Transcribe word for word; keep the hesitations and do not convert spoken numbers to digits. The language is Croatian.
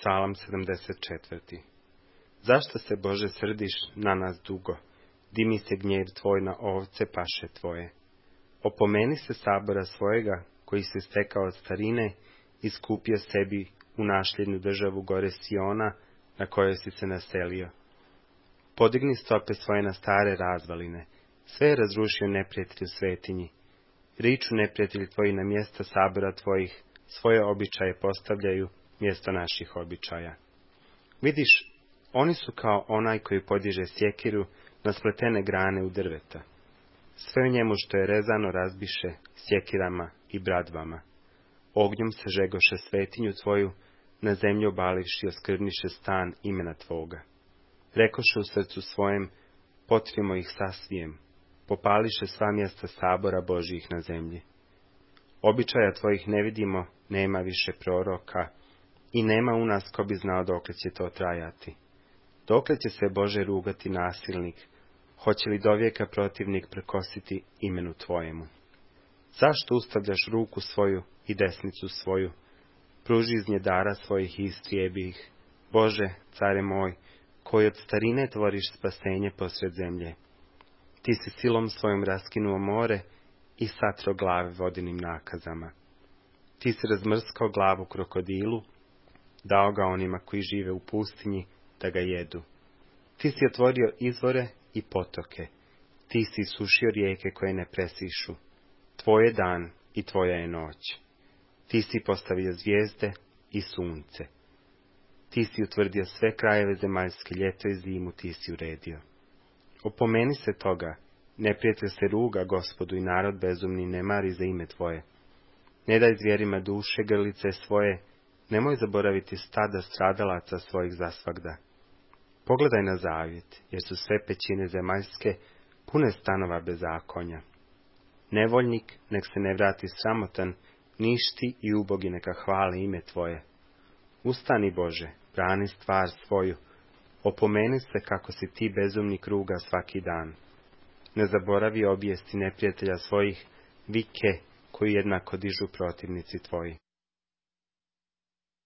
Psalam sedamdeset četvrti. Zašto se, Bože, srdiš na nas dugo? Dimi se gnjev tvoj na ovce paše tvoje. Opomeni se sabora svojega, koji se stekao od starine, i skupio sebi u našljednu državu gore Siona, na kojoj si se naselio. Podigni stope svoje na stare razvaline, sve je razrušio neprijatelj u svetinji. Riču neprijatelji tvoji na mjesta sabora tvojih, svoje običaje postavljaju mjesto naših običaja. Vidiš, oni su kao onaj koji podiže sjekiru na spletene grane u drveta. Sve u njemu što je rezano razbiše sjekirama i bradvama. Ognjom se žegoše svetinju tvoju, na zemlju obalivši i oskvrniše stan imena tvoga. Rekoše u srcu svojem, potrimo ih sasvijem, popališe sva mjesta sabora Božjih na zemlji. Običaja tvojih ne vidimo, nema više proroka, i nema u nas ko bi znao dokle će to trajati. Dokle će se, Bože, rugati nasilnik, hoće li dovijeka protivnik prekositi imenu tvojemu? Zašto ustavljaš ruku svoju i desnicu svoju? Pruži iz nje dara svojih i istrijebi ih. Bože, care moj, koji od starine tvoriš spasenje posred zemlje. Ti si silom svojom raskinuo more i satro glave vodenim nakazama. Ti si razmrskao glavu krokodilu, dao ga onima koji žive u pustinji da ga jedu. Ti si otvorio izvore i potoke, ti si sušio rijeke koje ne presišu. Tvoj je dan i tvoja je noć. Ti si postavio zvijezde i sunce. Ti si utvrdio sve krajeve zemaljske, ljeto i zimu ti si uredio. Opomeni se toga, neprijatelj se ruga Gospodu i narod bezumni ne mari za ime tvoje. Ne daj zvijerima duše grlice svoje, nemoj zaboraviti stada stradalaca svojih zasvagda. Pogledaj na zavjet, jer su sve pećine zemaljske pune stanova bezakonja. Nevoljnik nek se ne vrati sramotan, ništi i ubogi neka hvale ime tvoje. Ustani, Bože, brani stvar svoju, opomeni se kako si ti bezumni kruga svaki dan. Ne zaboravi obijesti neprijatelja svojih, vike koji jednako dižu protivnici tvoji.